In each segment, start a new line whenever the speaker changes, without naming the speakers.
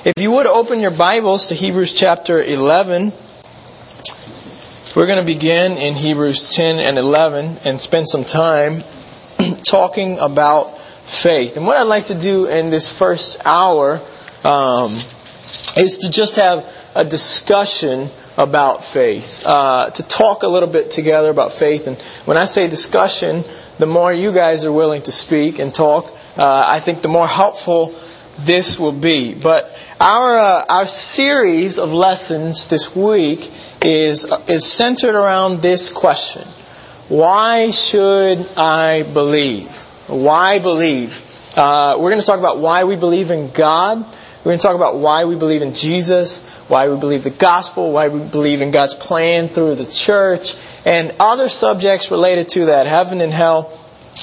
If you would open your Bibles to Hebrews chapter 11, we're going to begin in Hebrews 10 and 11 and spend some time talking about faith. And what I'd like to do in this first hour is to just have a discussion about faith, to talk a little bit together about faith. And when I say discussion, the more you guys are willing to speak and talk, I think the more helpful this will be. But our series of lessons this week is centered around this question: why should I believe? Why believe? We're going to talk about why we believe in God. We're going to talk about why we believe in Jesus, why we believe the gospel, why we believe in God's plan through the church, and other subjects related to that, heaven and hell,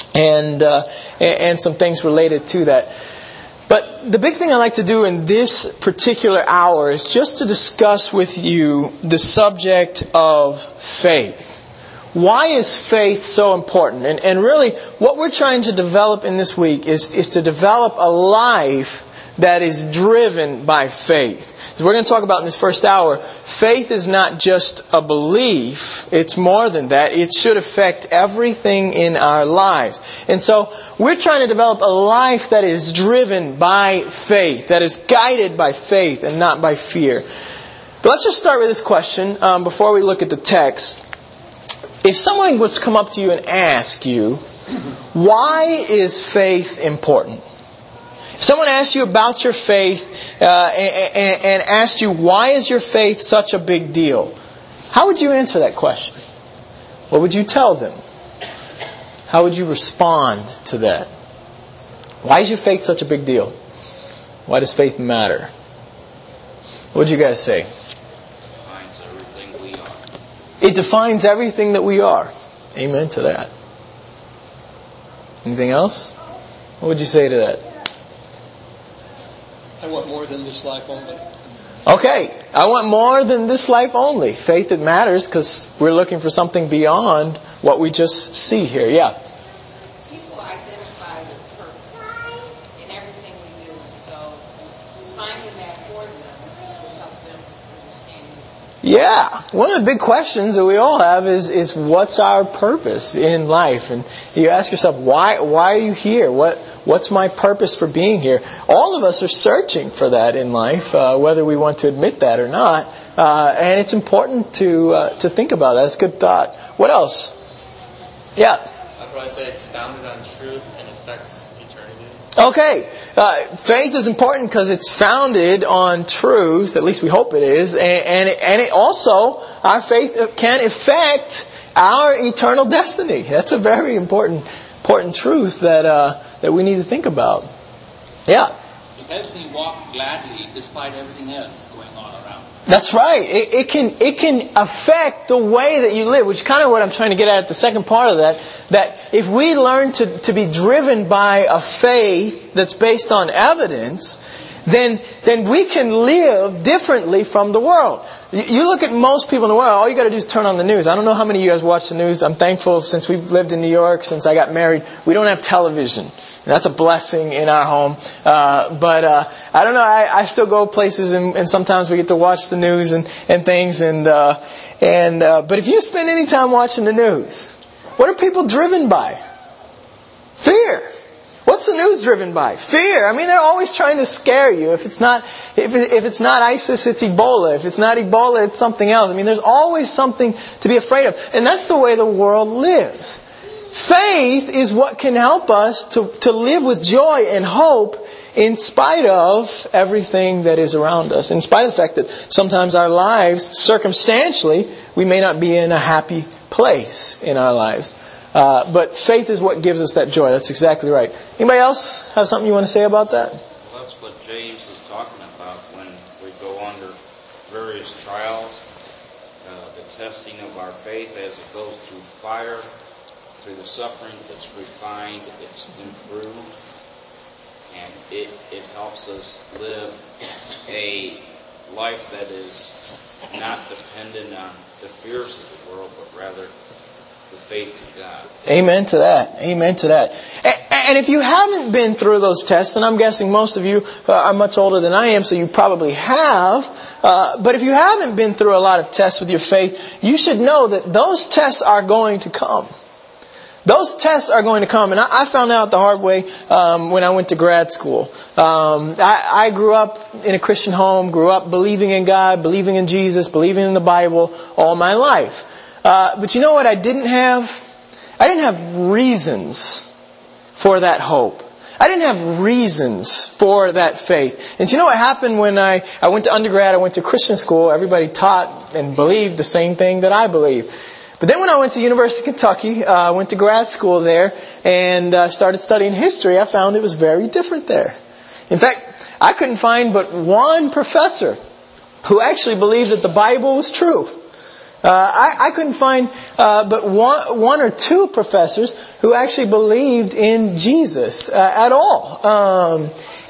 and some things related to that. But the big thing I like to do in this particular hour is just to discuss with you the subject of faith. Why is faith so important? And really, what we're trying to develop in this week is to develop a life that is driven by faith. As we're going to talk about in this first hour, faith is not just a belief. It's more than that. It should affect everything in our lives. And so we're trying to develop a life that is driven by faith, that is guided by faith and not by fear. But let's just start with this question before we look at the text. If someone was to come up to you and ask you, why is faith important? If someone asked you about your faith and asked you, why is your faith such a big deal? How would you answer that question? What would you tell them? How would you respond to that? Why is your faith such a big deal? Why does faith matter? What would you guys say? It defines everything that we are. Amen to that. Anything else? What would you say to that?
I want more than this life only.
Okay, I want more than this life only. Faith, it matters because we're looking for something beyond what we just see here. Yeah.
People identify with purpose in everything we do, so finding that for them will help them understand it.
Yeah, one of the big questions that we all have is what's our purpose in life? And you ask yourself, why are you here? What's my purpose for being here? All of us are searching for that in life, whether we want to admit that or not. And it's important to think about that. It's a good thought. What else? Yeah.
I'd probably say it's founded on truth and affects eternity.
Okay. Faith is important because it's founded on truth. At least we hope it is. And it also, our faith can affect our eternal destiny. That's a very important truth that we need to think about. Yeah.
It helps me walk gladly despite everything else that's going on around.
That's right. It can affect the way that you live, which is kind of what I'm trying to get at the second part of that. That if we learn to be driven by a faith that's based on evidence, then we can live differently from the world. You look at most people in the world, all you got to do is turn on the news. I don't know how many of you guys watch the news. I'm thankful since we've lived in New York, since I got married, we don't have television. That's a blessing in our home. But I don't know, I still go places and sometimes we get to watch the news and things. But if you spend any time watching the news, what are people driven by? Fear. What's the news driven by? Fear. I mean, they're always trying to scare you. If it's not ISIS, it's Ebola. If it's not Ebola, it's something else. I mean, there's always something to be afraid of. And that's the way the world lives. Faith is what can help us to live with joy and hope in spite of everything that is around us. In spite of the fact that sometimes our lives, circumstantially, we may not be in a happy place in our lives. But faith is what gives us that joy. That's exactly right. Anybody else have something you want to say about that?
Well, that's what James is talking about when we go under various trials. The testing of our faith as it goes through fire, through the suffering, it's refined, it's improved, and it helps us live a life that is not dependent on the fears of the world, but rather the faith in God.
Amen to that. Amen to that. And if you haven't been through those tests, and I'm guessing most of you are much older than I am, so you probably have, but if you haven't been through a lot of tests with your faith, you should know that those tests are going to come. Those tests are going to come. And I found out the hard way when I went to grad school. I grew up in a Christian home, grew up believing in God, believing in Jesus, believing in the Bible all my life. But you know what I didn't have? I didn't have reasons for that hope. I didn't have reasons for that faith. And you know what happened when I went to undergrad, I went to Christian school, everybody taught and believed the same thing that I believe. But then when I went to University of Kentucky, I went to grad school there and started studying history, I found it was very different there. In fact, I couldn't find but one professor who actually believed that the Bible was true. I couldn't find but one or two professors who actually believed in Jesus at all.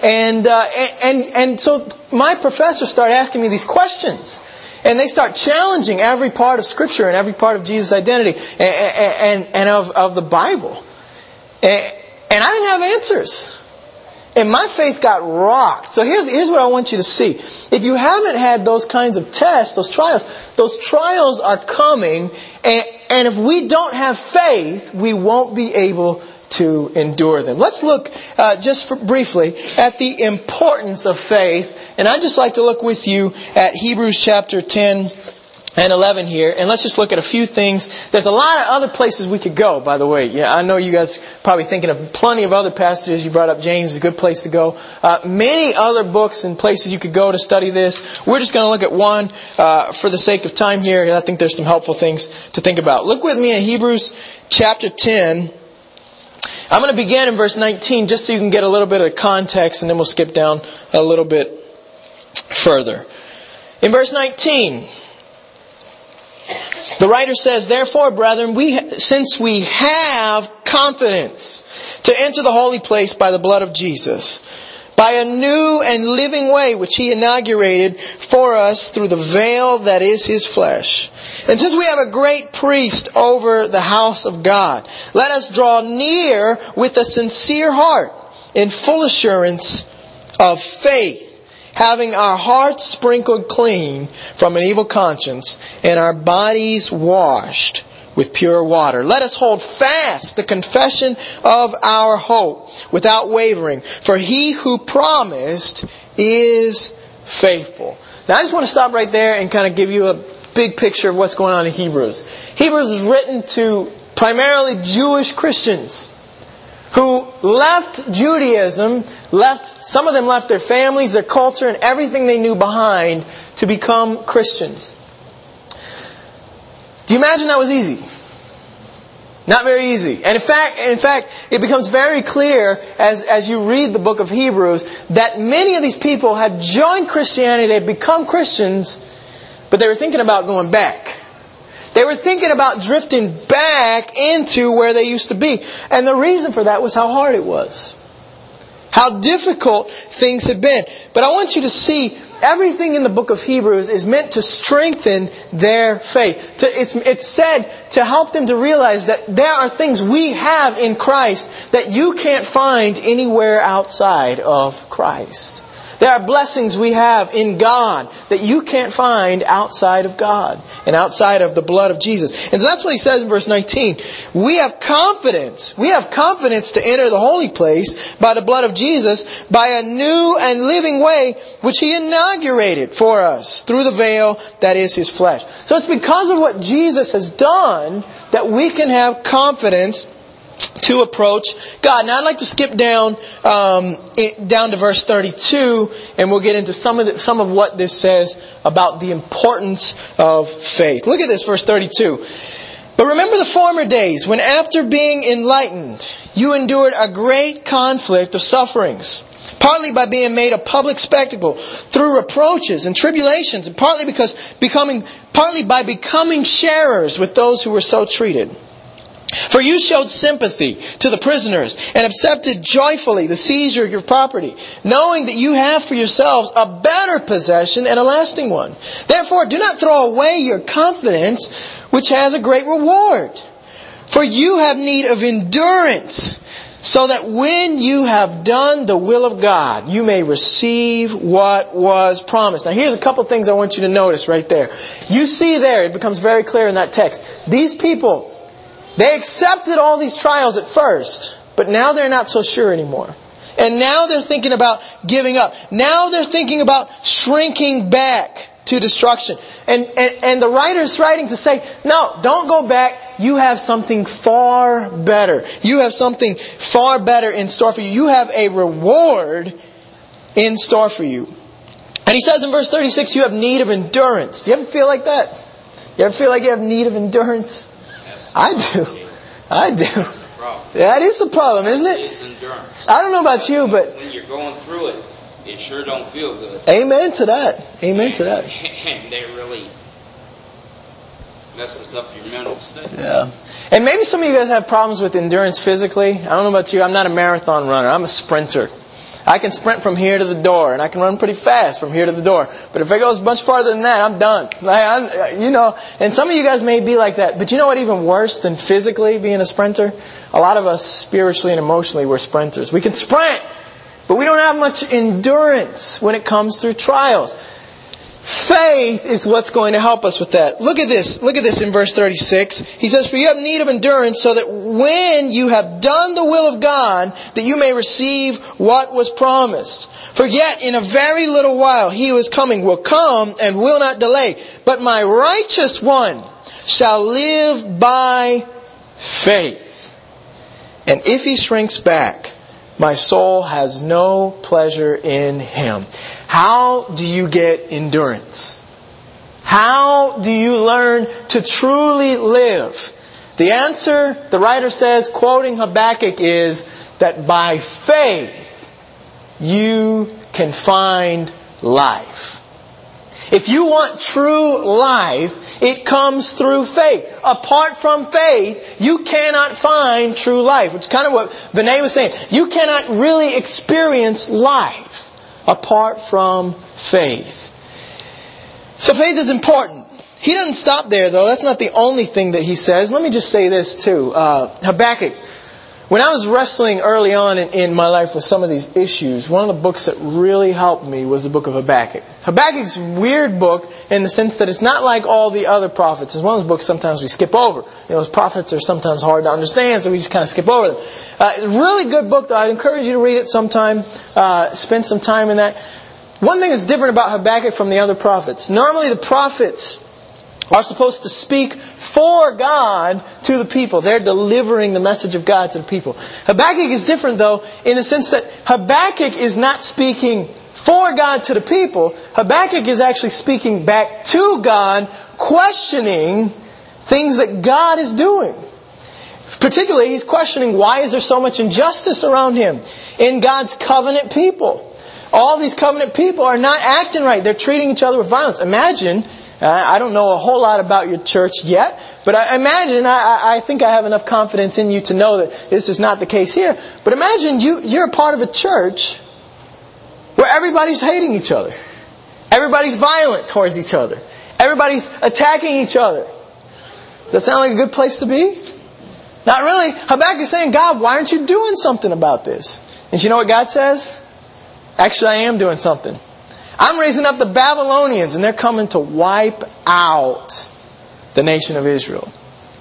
And so my professor started asking me these questions. And they start challenging every part of Scripture and every part of Jesus' identity and of the Bible. And I didn't have answers. And my faith got rocked. So here's what I want you to see. If you haven't had those kinds of tests, those trials are coming. And if we don't have faith, we won't be able to endure them. Let's look briefly at the importance of faith. And I'd just like to look with you at Hebrews chapter 10 and 11 here. And let's just look at a few things. There's a lot of other places we could go, by the way. Yeah, I know you guys probably thinking of plenty of other passages. You brought up James, is a good place to go. Many other books and places you could go to study this. We're just going to look at one for the sake of time here. I think there's some helpful things to think about. Look with me in Hebrews chapter 10. I'm going to begin in verse 19 just so you can get a little bit of context, and then we'll skip down a little bit further. In verse 19, the writer says, "Therefore, brethren, since we have confidence to enter the holy place by the blood of Jesus, by a new and living way which He inaugurated for us through the veil that is His flesh. And since we have a great priest over the house of God, let us draw near with a sincere heart, in full assurance of faith, having our hearts sprinkled clean from an evil conscience, and our bodies washed with pure water. Let us hold fast the confession of our hope without wavering, for He who promised is faithful." Now I just want to stop right there and kind of give you a big picture of what's going on in Hebrews. Hebrews is written to primarily Jewish Christians who left Judaism, some of them left their families, their culture, and everything they knew behind to become Christians. Do you imagine that was easy? Not very easy. And in fact, it becomes very clear as you read the book of Hebrews that many of these people had joined Christianity, they had become Christians, but they were thinking about going back. They were thinking about drifting back into where they used to be. And the reason for that was how hard it was. How difficult things had been. But I want you to see everything in the book of Hebrews is meant to strengthen their faith. It's said to help them to realize that there are things we have in Christ that you can't find anywhere outside of Christ. There are blessings we have in God that you can't find outside of God and outside of the blood of Jesus. And so that's what he says in verse 19. We have confidence. We have confidence to enter the holy place by the blood of Jesus, by a new and living way which He inaugurated for us through the veil that is His flesh. So it's because of what Jesus has done that we can have confidence to approach God. Now I'd like to skip down to verse 32, and we'll get into some of what this says about the importance of faith. Look at this, verse 32. "But remember the former days, when after being enlightened, you endured a great conflict of sufferings, partly by being made a public spectacle through reproaches and tribulations, and partly by becoming sharers with those who were so treated. For you showed sympathy to the prisoners and accepted joyfully the seizure of your property, knowing that you have for yourselves a better possession and a lasting one. Therefore, do not throw away your confidence, which has a great reward. For you have need of endurance, so that when you have done the will of God, you may receive what was promised. Now here's a couple things I want you to notice right there. You see there, it becomes very clear in that text. These people, they accepted all these trials at first, but now they're not so sure anymore. And now they're thinking about giving up. Now they're thinking about shrinking back to destruction. And the writer's writing to say, no, don't go back. You have something far better. You have something far better in store for you. You have a reward in store for you. And he says in verse 36, you have need of endurance. Do you ever feel like that? You ever feel like you have need of endurance? I do. I do. That is the problem, isn't it?
It's endurance.
I don't know about you, but
when you're going through it, it sure don't feel good.
Amen to that. Amen to that.
And they really messes up your mental state.
Yeah. And maybe some of you guys have problems with endurance physically. I don't know about you. I'm not a marathon runner. I'm a sprinter. I can sprint from here to the door, and I can run pretty fast from here to the door. But if it goes much farther than that, I'm done. And some of you guys may be like that. But you know what? Even worse than physically being a sprinter? A lot of us spiritually and emotionally, we're sprinters. We can sprint, but we don't have much endurance when it comes through trials. Faith is what's going to help us with that. Look at this. Look at this in verse 36. He says, for you have need of endurance, so that when you have done the will of God, that you may receive what was promised. For yet in a very little while he who is coming will come and will not delay. But my righteous one shall live by faith. And if he shrinks back, my soul has no pleasure in him. How do you get endurance? How do you learn to truly live? The answer, the writer says, quoting Habakkuk, is that by faith you can find life. If you want true life, it comes through faith. Apart from faith, you cannot find true life. Which is kind of what Vinay was saying. You cannot really experience life apart from faith. So faith is important. He doesn't stop there though. That's not the only thing that he says. Let me just say this too. Habakkuk. When I was wrestling early on in my life with some of these issues, one of the books that really helped me was the book of Habakkuk. Habakkuk's a weird book in the sense that it's not like all the other prophets. It's one of those books sometimes we skip over. Those prophets are sometimes hard to understand, so we just kind of skip over them. Really good book though. I'd encourage you to read it sometime. Spend some time in that. One thing that's different about Habakkuk from the other prophets. Normally the prophets are supposed to speak for God to the people. They're delivering the message of God to the people. Habakkuk is different though, in the sense that Habakkuk is not speaking for God to the people. Habakkuk is actually speaking back to God, questioning things that God is doing. Particularly, he's questioning why is there so much injustice around him in God's covenant people. All these covenant people are not acting right. They're treating each other with violence. Imagine, I don't know a whole lot about your church yet, but I think I have enough confidence in you to know that this is not the case here. But imagine you're a part of a church where everybody's hating each other. Everybody's violent towards each other. Everybody's attacking each other. Does that sound like a good place to be? Not really. Habakkuk is saying, God, why aren't you doing something about this? And you know what God says? Actually, I am doing something. I'm raising up the Babylonians, and they're coming to wipe out the nation of Israel.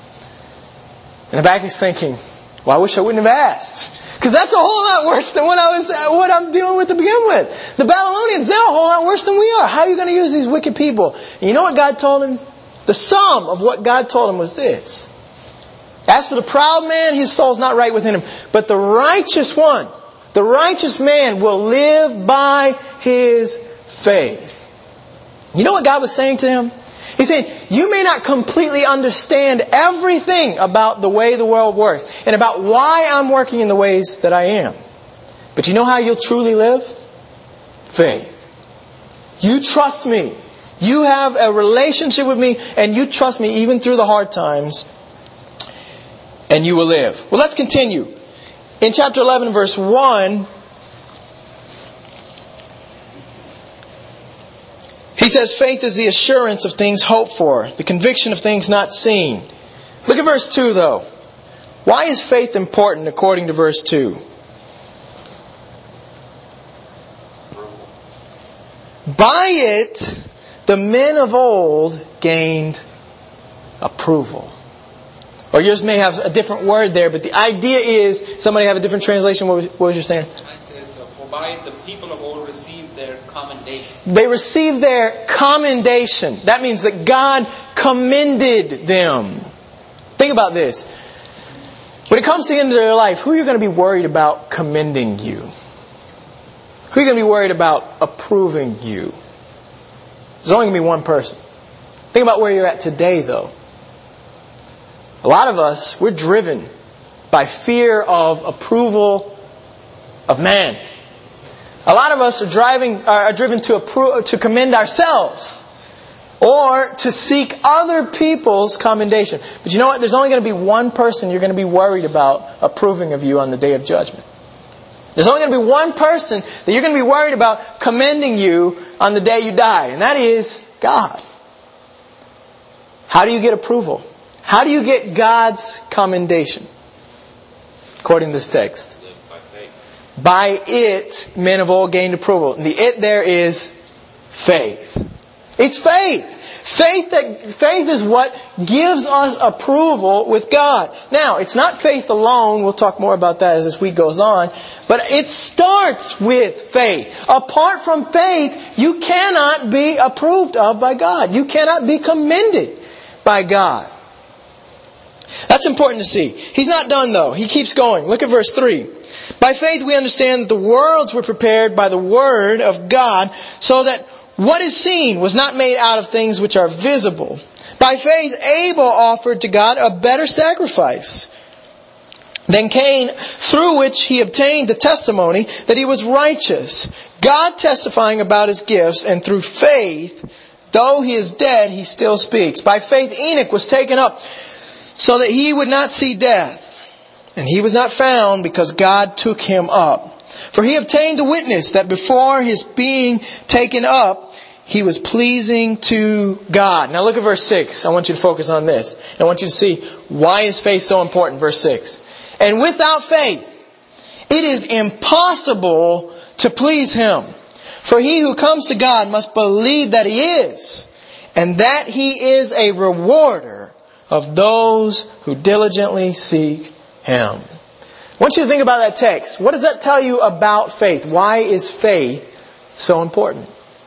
And Habakkuk's thinking, well, I wish I wouldn't have asked. Because that's a whole lot worse than what I'm dealing with to begin with. The Babylonians, they're a whole lot worse than we are. How are you going to use these wicked people? And you know what God told him? The sum of what God told him was this. As for the proud man, his soul's not right within him. But the righteous one, the righteous man will live by his faith. You know what God was saying to him? He's saying, you may not completely understand everything about the way the world works and about why I'm working in the ways that I am. But you know how you'll truly live? Faith. You trust me. You have a relationship with me and you trust me even through the hard times, and you will live. Well, let's continue. In chapter 11, verse 1, he says, faith is the assurance of things hoped for, the conviction of things not seen. Look at verse 2 though. Why is faith important according to verse 2? By it, the men of old gained approval. Or yours may have a different word there, but the idea is, somebody have a different translation? What was you saying?
It says, for by it the people of old received their commendation.
They received their commendation. That means that God commended them. Think about this. When it comes to the end of their life, who are you going to be worried about commending you? Who are you going to be worried about approving you? There's only going to be one person. Think about where you're at today, though. A lot of us, we're driven by fear of approval of man. A lot of us are driven to commend ourselves or to seek other people's commendation. But you know what? There's only going to be one person you're going to be worried about approving of you on the day of judgment. There's only going to be one person that you're going to be worried about commending you on the day you die, and that is God. How do you get approval? How do you get God's commendation? According to this text.
By faith.
By it, men of old gained approval. And the it there is faith. It's faith. Faith is what gives us approval with God. Now, it's not faith alone. We'll talk more about that as this week goes on. But it starts with faith. Apart from faith, you cannot be approved of by God. You cannot be commended by God. That's important to see. He's not done though. He keeps going. Look at verse 3. By faith we understand that the worlds were prepared by the word of God, so that what is seen was not made out of things which are visible. By faith Abel offered to God a better sacrifice than Cain, through which he obtained the testimony that he was righteous, God testifying about his gifts, and through faith, though he is dead, he still speaks. By faith Enoch was taken up so that he would not see death. And he was not found because God took him up. For he obtained the witness that before his being taken up, he was pleasing to God. Now look at verse 6. I want you to focus on this. I want you to see why is faith so important. Verse 6. And without faith, it is impossible to please Him. For he who comes to God must believe that He is, and that He is a rewarder of those who diligently seek Him. I want you to think about that text. What does that tell you about faith? Why is faith so important?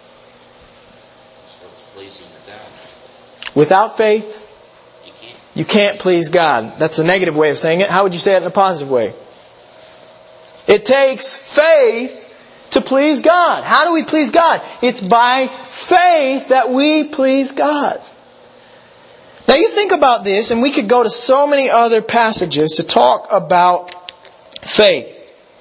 So it's pleasing to God.
Without faith,
You
you can't please God. That's a negative way of saying it. How would you say it in a positive way? It takes faith to please God. How do we please God? It's by faith that we please God. Now you think about this, and we could go to so many other passages to talk about faith.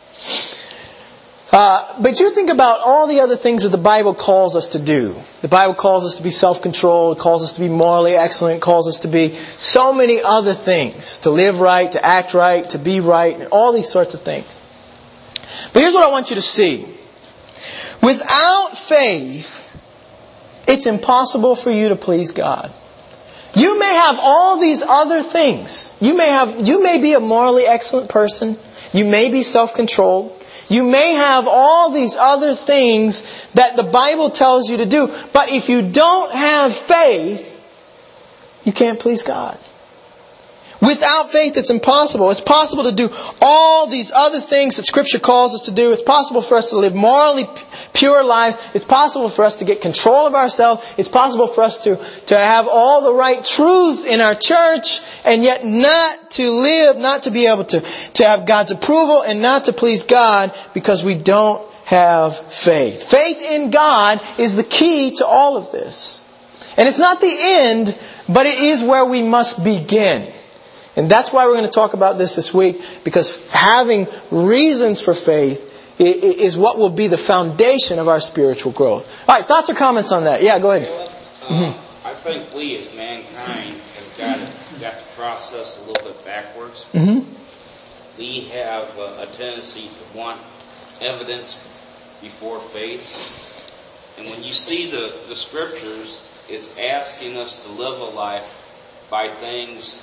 But you think about all the other things that the Bible calls us to do. The Bible calls us to be self-controlled, calls us to be morally excellent, calls us to be so many other things. To live right, to act right, to be right, and all these sorts of things. But here's what I want you to see. Without faith, it's impossible for you to please God. You may have all these other things. You may be a morally excellent person. You may be self-controlled. You may have all these other things that the Bible tells you to do. But if you don't have faith, you can't please God. Without faith, it's impossible. It's possible to do all these other things that Scripture calls us to do. It's possible for us to live morally pure life. It's possible for us to get control of ourselves. It's possible for us to have all the right truths in our church, and yet not to live, not to be able to have God's approval, and not to please God because we don't have faith. Faith in God is the key to all of this. And it's not the end, but it is where we must begin. And that's why we're going to talk about this week, because having reasons for faith is what will be the foundation of our spiritual growth. All right, thoughts or comments on that? Yeah, go ahead.
I think we as mankind have got the process a little bit backwards. We have a tendency to want evidence before faith. And when you see the Scriptures, it's asking us to live a life by things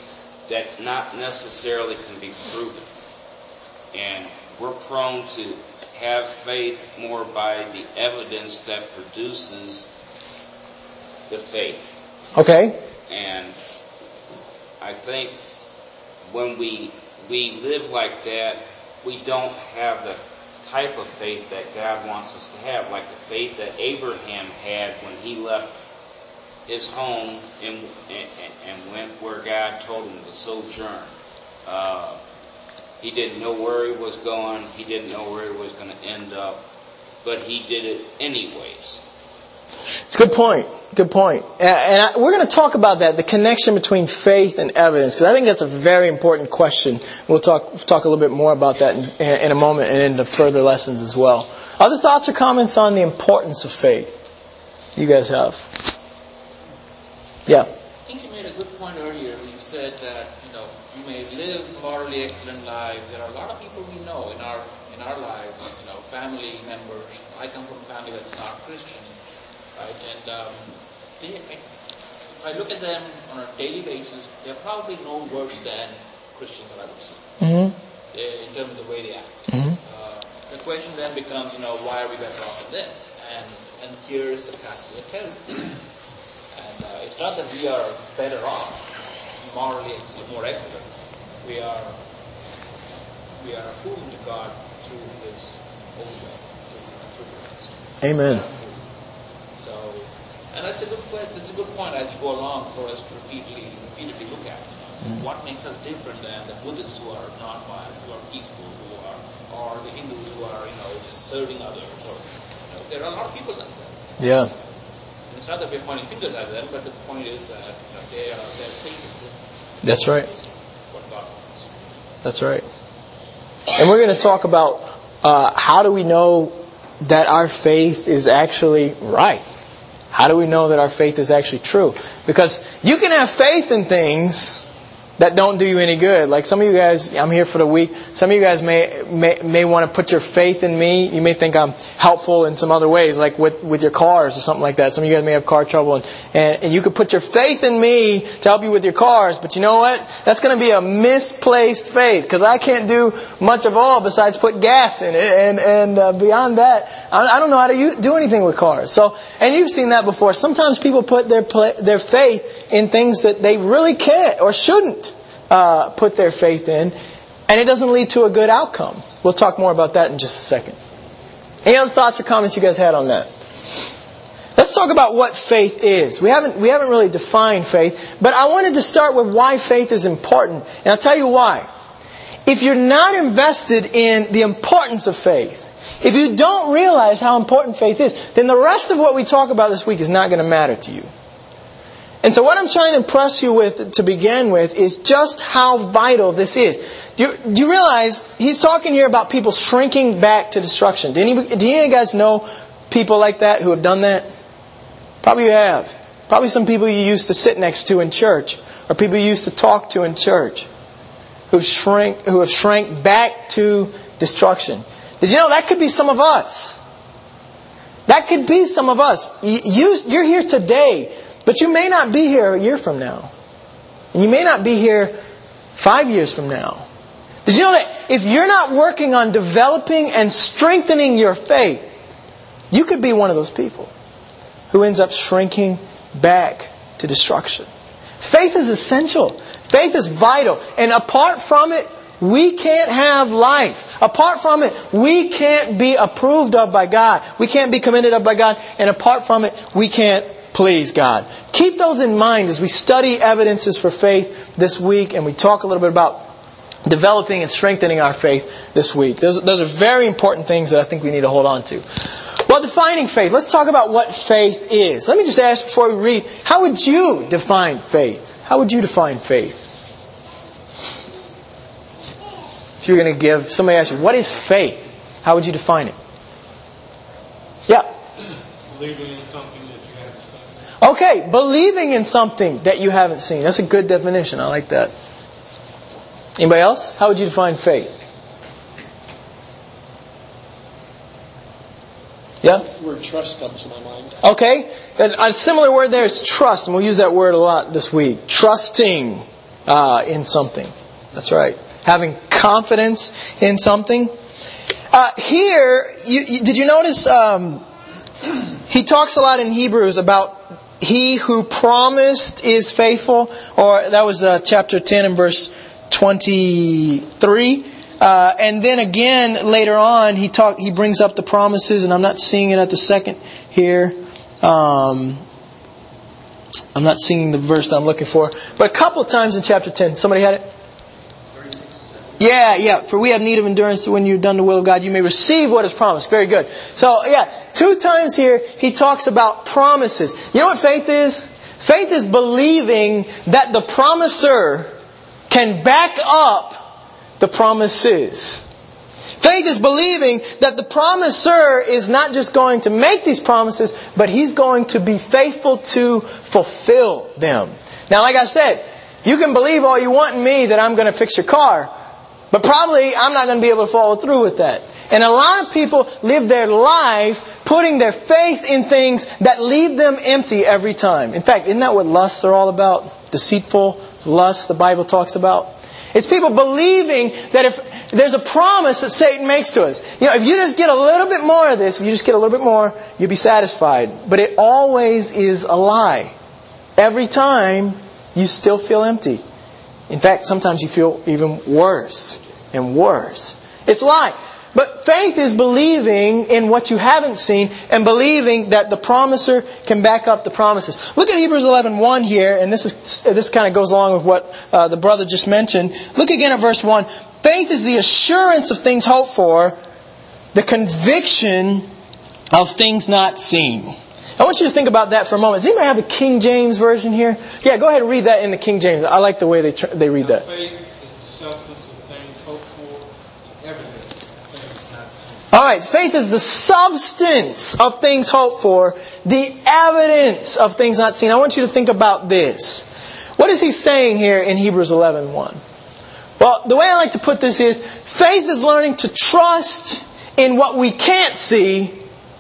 that not necessarily can be proven. And we're prone to have faith more by the evidence that produces the faith.
Okay.
And I think when we live like that, we don't have the type of faith that God wants us to have, like the faith that Abraham had when he left his home and went where God told him to sojourn. He didn't know where he was going. He didn't know where he was going to end up. But he did it anyways.
It's a good point. Good point. And we're going to talk about that, the connection between faith and evidence, because I think that's a very important question. We'll talk a little bit more about that in a moment and in the further lessons as well. Other thoughts or comments on the importance of faith you guys have? Yeah.
I think you made a good point earlier when you said that, you may live morally excellent lives. There are a lot of people we know in our lives, family members. I come from a family that's not Christian, right? And if I look at them on a daily basis, they're probably no worse than Christians that I would see, in terms of the way they act. The question then becomes, why are we better off than them? And here's the passage that tells us. And it's not that we are better off, morally more excellent. We are approving to God through His own way, through Christ.
Amen.
So, and that's a good point as you go along for us to repeatedly look at. So what makes us different than the Buddhists who are non-violent, who are peaceful, or the Hindus who are just serving others, or there are a lot of people like that.
Yeah.
It's not that we're pointing fingers at them, but the point is that their faith is different.
That's right.
What God wants.
That's right. And we're going to talk about how do we know that our faith is actually right? How do we know that our faith is actually true? Because you can have faith in things that don't do you any good. Like some of you guys, I'm here for the week. Some of you guys may want to put your faith in me. You may think I'm helpful in some other ways, like with your cars or something like that. Some of you guys may have car trouble, and you could put your faith in me to help you with your cars. But you know what? That's going to be a misplaced faith, because I can't do much of all besides put gas in it. And beyond that, I don't know how to do anything with cars. So, and you've seen that before. Sometimes people put their faith in things that they really can't or shouldn't put their faith in, and it doesn't lead to a good outcome. We'll talk more about that in just a second. Any other thoughts or comments you guys had on that? Let's talk about what faith is. We haven't really defined faith, but I wanted to start with why faith is important, and I'll tell you why. If you're not invested in the importance of faith, if you don't realize how important faith is, then the rest of what we talk about this week is not going to matter to you. And so what I'm trying to impress you with to begin with is just how vital this is. Do you realize he's talking here about people shrinking back to destruction? Do any of you guys know people like that who have done that? Probably you have. Probably some people you used to sit next to in church, or people you used to talk to in church, who have shrank back to destruction. Did you know that could be some of us? That could be some of us. You're here today, but you may not be here a year from now. And you may not be here 5 years from now. Did you know that if you're not working on developing and strengthening your faith, you could be one of those people who ends up shrinking back to destruction. Faith is essential. Faith is vital. And apart from it, we can't have life. Apart from it, we can't be approved of by God. We can't be commended of by God. And apart from it, we can't please God. Keep those in mind as we study evidences for faith this week, and we talk a little bit about developing and strengthening our faith this week. Those are very important things that I think we need to hold on to. Well, defining faith. Let's talk about what faith is. Let me just ask before we read, how would you define faith? How would you define faith? If you're going to give, somebody asks you, what is faith? How would you define it? Yeah.
Believing in something that you haven't seen.
Okay, believing in something that you haven't seen. That's a good definition. I like that. Anybody else? How would you define faith? Yeah?
The word trust comes to my mind.
Okay. A similar word there is trust, and we'll use that word a lot this week. Trusting. in something. That's right. Having confidence in something. Here, did you notice he talks a lot in Hebrews about he who promised is faithful, or that was chapter 10 and verse 23. And then again later on he brings up the promises, and I'm not seeing it at the second here. I'm not seeing the verse that I'm looking for, but a couple of times in chapter 10. Somebody had it? Yeah. For we have need of endurance, when you've done the will of God, you may receive what is promised. Very good. So, 2 times here he talks about promises. You know what faith is? Faith is believing that the promiser can back up the promises. Faith is believing that the promiser is not just going to make these promises, but he's going to be faithful to fulfill them. Now, like I said, you can believe all you want in me that I'm going to fix your car, but probably I'm not going to be able to follow through with that. And a lot of people live their life putting their faith in things that leave them empty every time. In fact, isn't that what lusts are all about? Deceitful lusts the Bible talks about. It's people believing that if there's a promise that Satan makes to us, if you just get a little bit more of this, if you just get a little bit more, you'll be satisfied. But it always is a lie. Every time you still feel empty. In fact, sometimes you feel even worse and worse. It's a lie. But faith is believing in what you haven't seen and believing that the promiser can back up the promises. Look at Hebrews 11:1 here, and this kind of goes along with what the brother just mentioned. Look again at verse 1. Faith is the assurance of things hoped for, the conviction of things not seen. I want you to think about that for a moment. Does anybody have a King James version here? Yeah, go ahead and read that in the King James. I like the way they read that.
Faith is the substance of things hoped for, the evidence of things not seen.
Alright, faith is the substance of things hoped for, the evidence of things not seen. I want you to think about this. What is he saying here in Hebrews 11:1? Well, the way I like to put this is, faith is learning to trust in what we can't see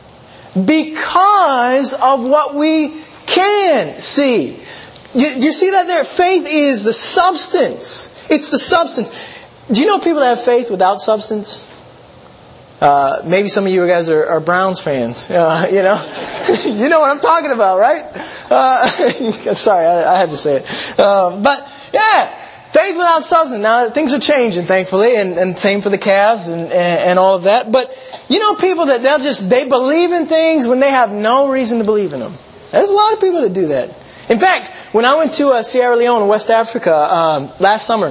because of what we can see. You see that there? Faith is the substance. It's the substance. Do you know people that have faith without substance? Maybe some of you guys are Browns fans. You know what I'm talking about, right? Sorry, I had to say it. But yeah, faith without substance. Now things are changing, thankfully, and same for the Cavs and all of that. But you know people that they believe in things when they have no reason to believe in them. There's a lot of people that do that. In fact, when I went to Sierra Leone, West Africa, last summer,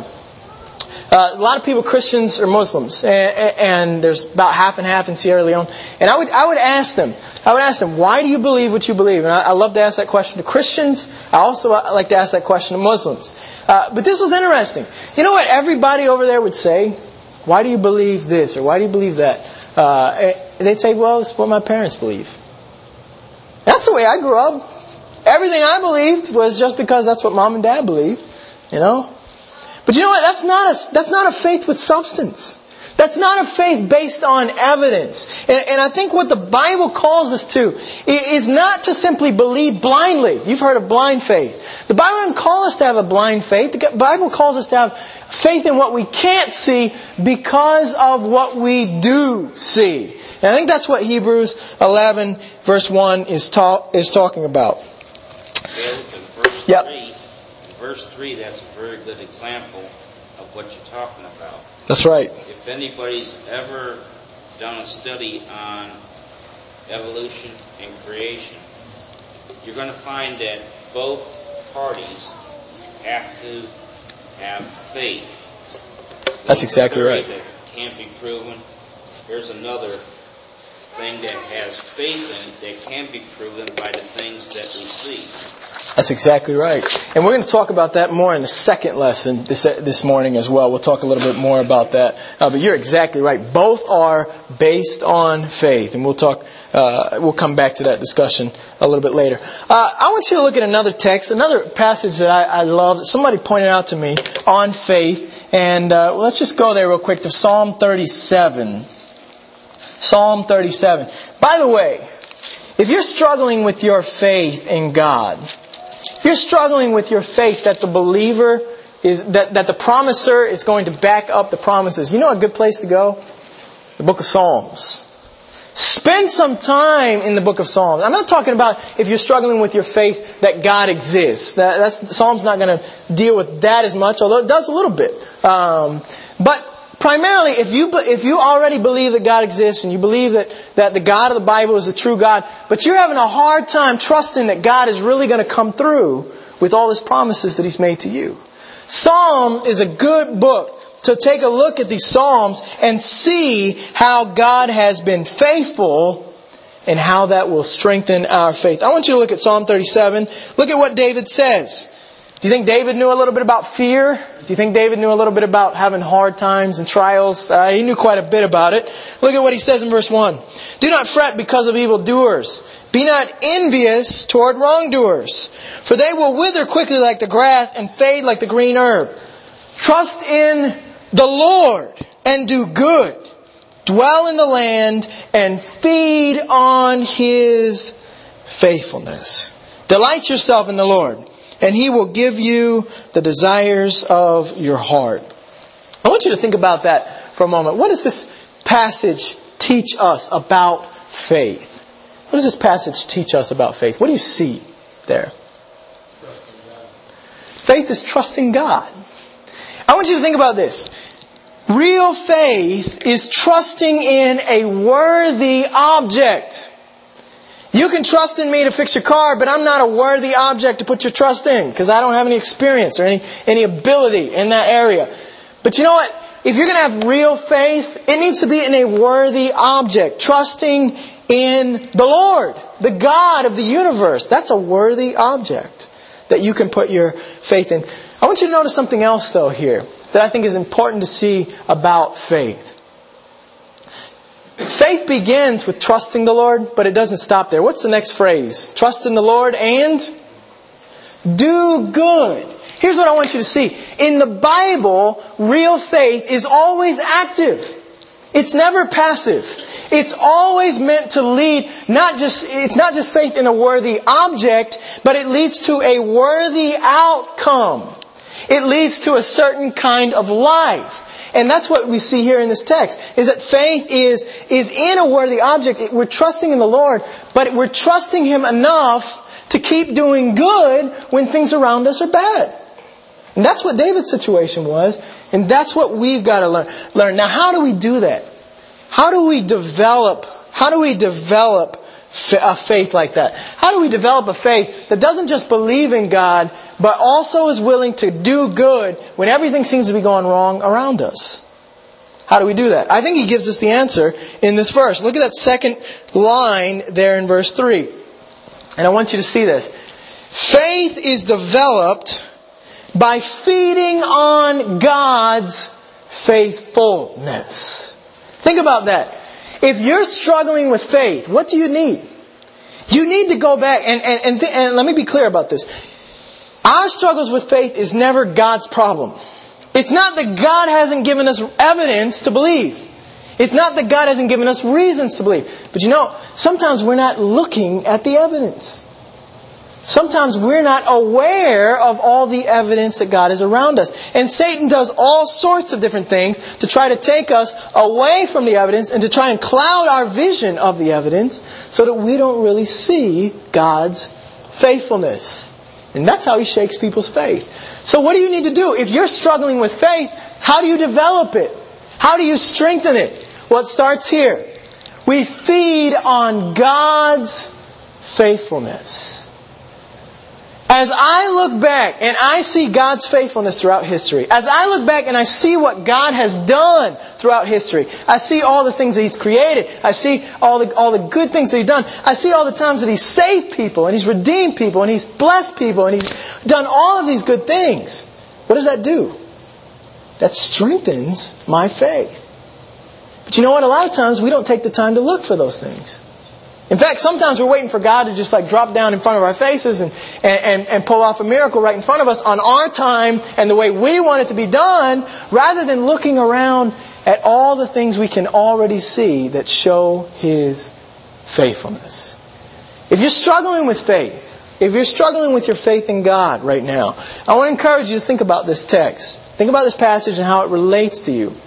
a lot of people, Christians or Muslims, and there's about half and half in Sierra Leone. And I would ask them, why do you believe what you believe? And I love to ask that question to Christians. I also like to ask that question to Muslims. But this was interesting. You know what everybody over there would say? Why do you believe this? Or why do you believe that? They'd say, well, it's what my parents believe. That's the way I grew up. Everything I believed was just because that's what mom and dad believed. But you know what? That's not a faith with substance. That's not a faith based on evidence. And I think what the Bible calls us to is not to simply believe blindly. You've heard of blind faith. The Bible doesn't call us to have a blind faith. The Bible calls us to have faith in what we can't see because of what we do see. And I think that's what Hebrews 11 verse 1 is talking about.
Verse 3, that's a very good example of what you're talking about.
That's right.
If anybody's ever done a study on evolution and creation, you're going to find that both parties have to have faith.
That's exactly right.
That can't be proven. There's another thing that has faith in it that can be proven by the things that we see.
That's exactly right. And we're going to talk about that more in the second lesson this morning as well. We'll talk a little bit more about that. But you're exactly right. Both are based on faith. And we'll come back to that discussion a little bit later. I want you to look at another text, another passage that I love that somebody pointed out to me on faith. And let's just go there real quick to Psalm 37. Psalm 37. By the way, if you're struggling with your faith in God, if you're struggling with your faith that the believer is that the promiser is going to back up the promises. You know a good place to go? The book of Psalms. Spend some time in the book of Psalms. I'm not talking about if you're struggling with your faith that God exists. Psalms not going to deal with that as much, although it does a little bit. But primarily, if you already believe that God exists and you believe that the God of the Bible is the true God, but you're having a hard time trusting that God is really going to come through with all His promises that He's made to you. Psalm is a good book to take a look at these Psalms and see how God has been faithful and how that will strengthen our faith. I want you to look at Psalm 37. Look at what David says. Do you think David knew a little bit about fear? Do you think David knew a little bit about having hard times and trials? He knew quite a bit about it. Look at what he says in verse 1. Do not fret because of evildoers. Be not envious toward wrongdoers, for they will wither quickly like the grass and fade like the green herb. Trust in the Lord and do good. Dwell in the land and feed on His faithfulness. Delight yourself in the Lord, and He will give you the desires of your heart. I want you to think about that for a moment. What does this passage teach us about faith? What does this passage teach us about faith? What do you see there? Faith is trusting God. I want you to think about this. Real faith is trusting in a worthy object. You can trust in me to fix your car, but I'm not a worthy object to put your trust in because I don't have any experience or any ability in that area. But you know what? If you're going to have real faith, it needs to be in a worthy object. Trusting in the Lord, the God of the universe. That's a worthy object that you can put your faith in. I want you to notice something else though here that I think is important to see about faith. Faith begins with trusting the Lord, but it doesn't stop there. What's the next phrase? Trust in the Lord and do good. Here's what I want you to see. In the Bible, real faith is always active. It's never passive. It's always meant to lead, it's not just faith in a worthy object, but it leads to a worthy outcome. It leads to a certain kind of life. And that's what we see here in this text, is that faith is in a worthy object. We're trusting in the Lord, but we're trusting Him enough to keep doing good when things around us are bad. And that's what David's situation was, and that's what we've got to learn. Now, how do we do that? How do we develop a faith like that? How do we develop a faith that doesn't just believe in God, but also is willing to do good when everything seems to be going wrong around us? How do we do that? I think he gives us the answer in this verse. Look at that second line there in verse 3. And I want you to see this. Faith is developed by feeding on God's faithfulness. Think about that. If you're struggling with faith, what do you need? You need to go back and let me be clear about this. Our struggles with faith is never God's problem. It's not that God hasn't given us evidence to believe. It's not that God hasn't given us reasons to believe. But you know, sometimes we're not looking at the evidence. Sometimes we're not aware of all the evidence that God is around us. And Satan does all sorts of different things to try to take us away from the evidence and to try and cloud our vision of the evidence so that we don't really see God's faithfulness. And that's how he shakes people's faith. So what do you need to do? If you're struggling with faith, how do you develop it? How do you strengthen it? Well, it starts here. We feed on God's faithfulness. As I look back and I see God's faithfulness throughout history, as I look back and I see what God has done throughout history, I see all the things that He's created, I see all the good things that He's done, I see all the times that He's saved people and He's redeemed people and He's blessed people and He's done all of these good things. What does that do? That strengthens my faith. But you know what? A lot of times we don't take the time to look for those things. In fact, sometimes we're waiting for God to just drop down in front of our faces and pull off a miracle right in front of us on our time and the way we want it to be done, rather than looking around at all the things we can already see that show His faithfulness. If you're struggling with faith, if you're struggling with your faith in God right now, I want to encourage you to think about this text. Think about this passage and how it relates to you.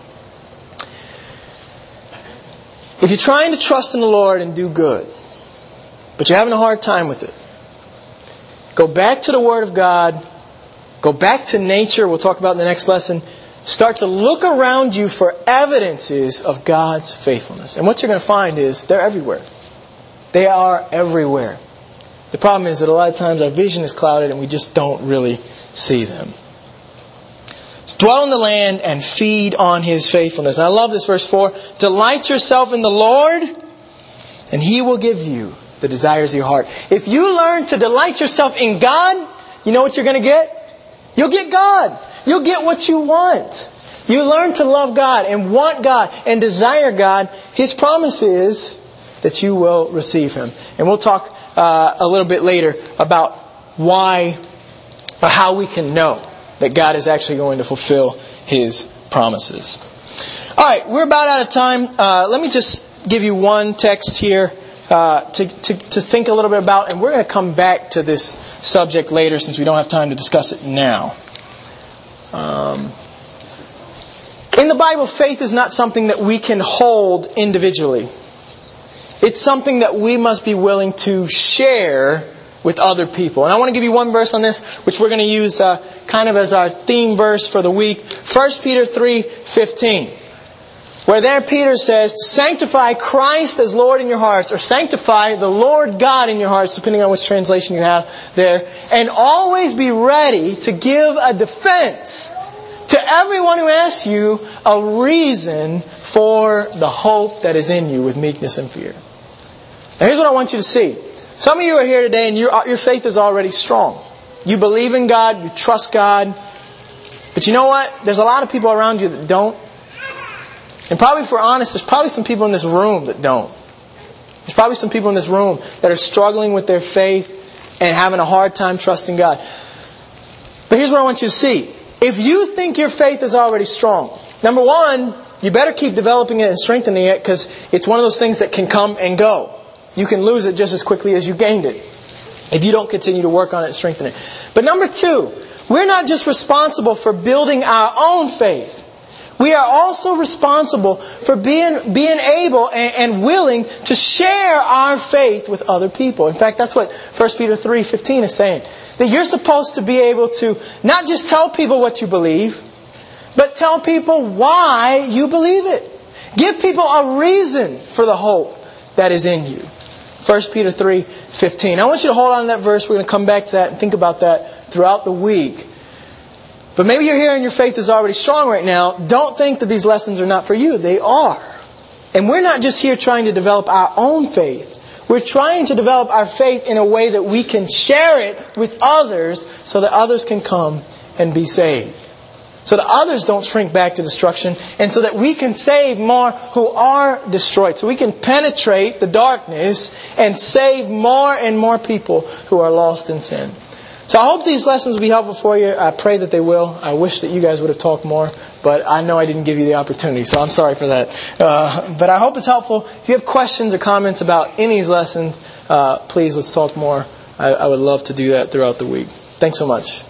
If you're trying to trust in the Lord and do good, but you're having a hard time with it, go back to the Word of God. Go back to nature. We'll talk about in the next lesson. Start to look around you for evidences of God's faithfulness. And what you're going to find is they're everywhere. They are everywhere. The problem is that a lot of times our vision is clouded and we just don't really see them. So dwell in the land and feed on His faithfulness. And I love this verse 4. Delight yourself in the Lord, and He will give you the desires of your heart. If you learn to delight yourself in God, you know what you're going to get? You'll get God. You'll get what you want. You learn to love God and want God and desire God. His promise is that you will receive Him. And we'll talk a little bit later about why or how we can know that God is actually going to fulfill His promises. All right, we're about out of time. Let me just give you one text here to think a little bit about, and we're going to come back to this subject later since we don't have time to discuss it now. In the Bible, faith is not something that we can hold individually. It's something that we must be willing to share with other people. And I want to give you one verse on this, which we're going to use kind of as our theme verse for the week. 1 Peter 3:15. Where there Peter says, sanctify Christ as Lord in your hearts, or sanctify the Lord God in your hearts, depending on which translation you have there. And always be ready to give a defense to everyone who asks you a reason for the hope that is in you with meekness and fear. Now here's what I want you to see. Some of you are here today and your faith is already strong. You believe in God, you trust God. But you know what? There's a lot of people around you that don't. And probably if we're honest, there's probably some people in this room that don't. There's probably some people in this room that are struggling with their faith and having a hard time trusting God. But here's what I want you to see. If you think your faith is already strong, number one, you better keep developing it and strengthening it, because it's one of those things that can come and go. You can lose it just as quickly as you gained it if you don't continue to work on it and strengthen it. But number two, we're not just responsible for building our own faith. We are also responsible for being able and willing to share our faith with other people. In fact, that's what 1 Peter 3:15 is saying. That you're supposed to be able to not just tell people what you believe, but tell people why you believe it. Give people a reason for the hope that is in you. 1 Peter 3:15. I want you to hold on to that verse. We're going to come back to that and think about that throughout the week. But maybe you're here and your faith is already strong right now. Don't think that these lessons are not for you. They are. And we're not just here trying to develop our own faith. We're trying to develop our faith in a way that we can share it with others so that others can come and be saved. So that others don't shrink back to destruction, and so that we can save more who are destroyed. So we can penetrate the darkness and save more and more people who are lost in sin. So I hope these lessons will be helpful for you. I pray that they will. I wish that you guys would have talked more, but I know I didn't give you the opportunity, so I'm sorry for that. But I hope it's helpful. If you have questions or comments about any of these lessons, please let's talk more. I would love to do that throughout the week. Thanks so much.